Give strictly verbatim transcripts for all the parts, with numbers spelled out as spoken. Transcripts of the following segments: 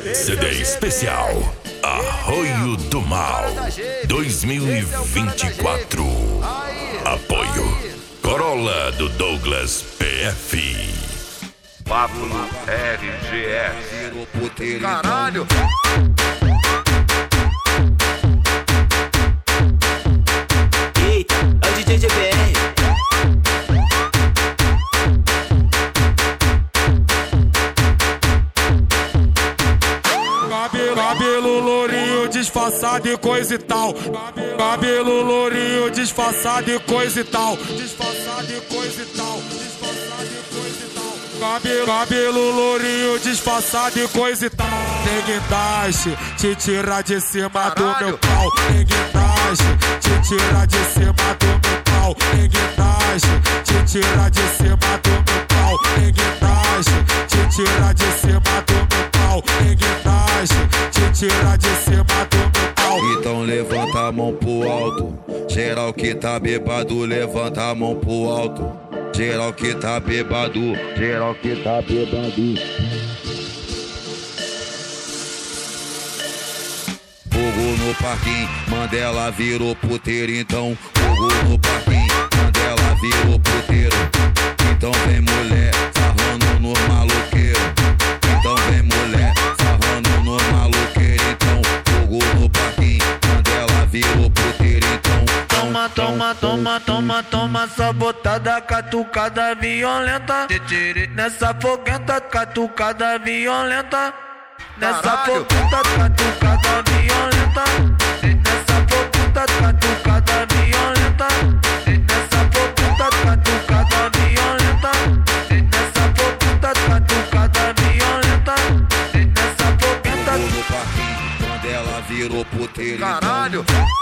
C D especial Arroio do Mal dois mil e vinte e quatro. Apoio Corolla do Douglas P F. Pablo R G S. Caralho! Eita, é o D J G B R. Cabelo lourinho disfarçado e coisa e tal. Cabelo lourinho disfarçado e coisa e tal. Disfarçado e coisa e tal. Disfarçado e coisa e tal. Cabelo, cabelo lourinho disfarçado e coisa e tal. Tem guindaste, te tira de cima do meu pau. Tem guindaste, te tira de cima do meu pau. Tem guindaste, te tira de cima do meu pau. Tem guindaste, te tira de cima do meu pau. Tem guindaste, te tira de cima do meu pau. Então levanta a mão pro alto. Geral que tá bebado, levanta a mão pro alto. Geral que tá bebado, geral que tá bebado. Fogo no parquinho, Mandela virou puteiro. Então fogo no parquinho, Mandela virou puteiro. Então vem mulher, sarrando no maloqueiro. Então vem mulher, sarrando no maloqueiro. Então fogo no parquinho, Mandela virou puteiro. Então toma, toma, toma, toma, toma, sabotada, catucada violenta. Nessa foguenta, catucada violenta. Nessa foguenta, catucada violenta. Nessa foguenta, catucada violenta. Nessa foguenta, catucada violenta. Nessa foguenta, catucada violenta. Nessa foguenta. no parquinho, Mandela virou puteiro. Caralho!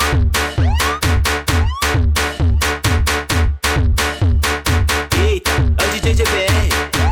Eita, é o D J G B R.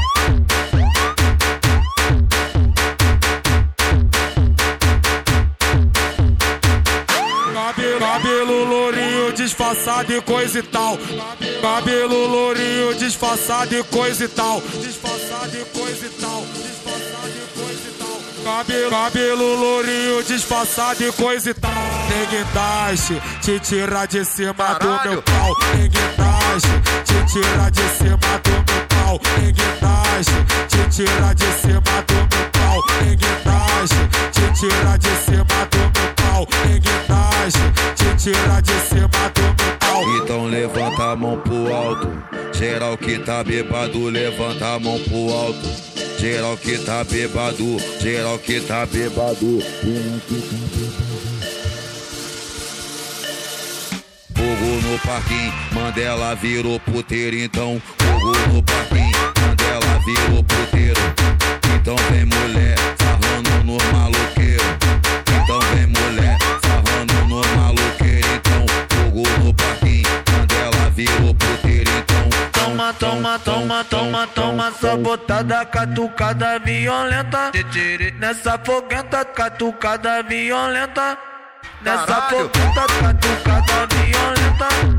Cabelo lourinho disfarçado e coisa e tal. Cabelo lourinho disfarçado e coisa e tal. Disfarçado e coisa e tal. Disfarçado e coisa e tal. Cabelo, cabelo lourinho disfarçado e coisa e tal. Tem guindaste, te tira de cima do meu pau. Tem guindaste, te tira de cima do meu pau. Tem guindaste, te tira de cima do meu pau. Tem guindaste, te tira de cima do meu pau. Tem guindaste, te tira de cima do meu pau. Então levanta a mão pro alto. Geral que tá bebado, levanta a mão pro alto. Geral que tá bebado, geral que tá bebado. Fogo no parquinho, Mandela virou puteiro. Então fogo no parquinho, Mandela virou puteiro. Então vem mulher, sarrando no maloqueiro. Então vem mulher, sarrando no maloqueiro. Então fogo no parquinho, Mandela virou puteiro. Então toma, toma, toma, toma, toma, sabotada, catucada violenta. Nessa foguenta, catucada violenta. Nessa foguenta, catucada violenta.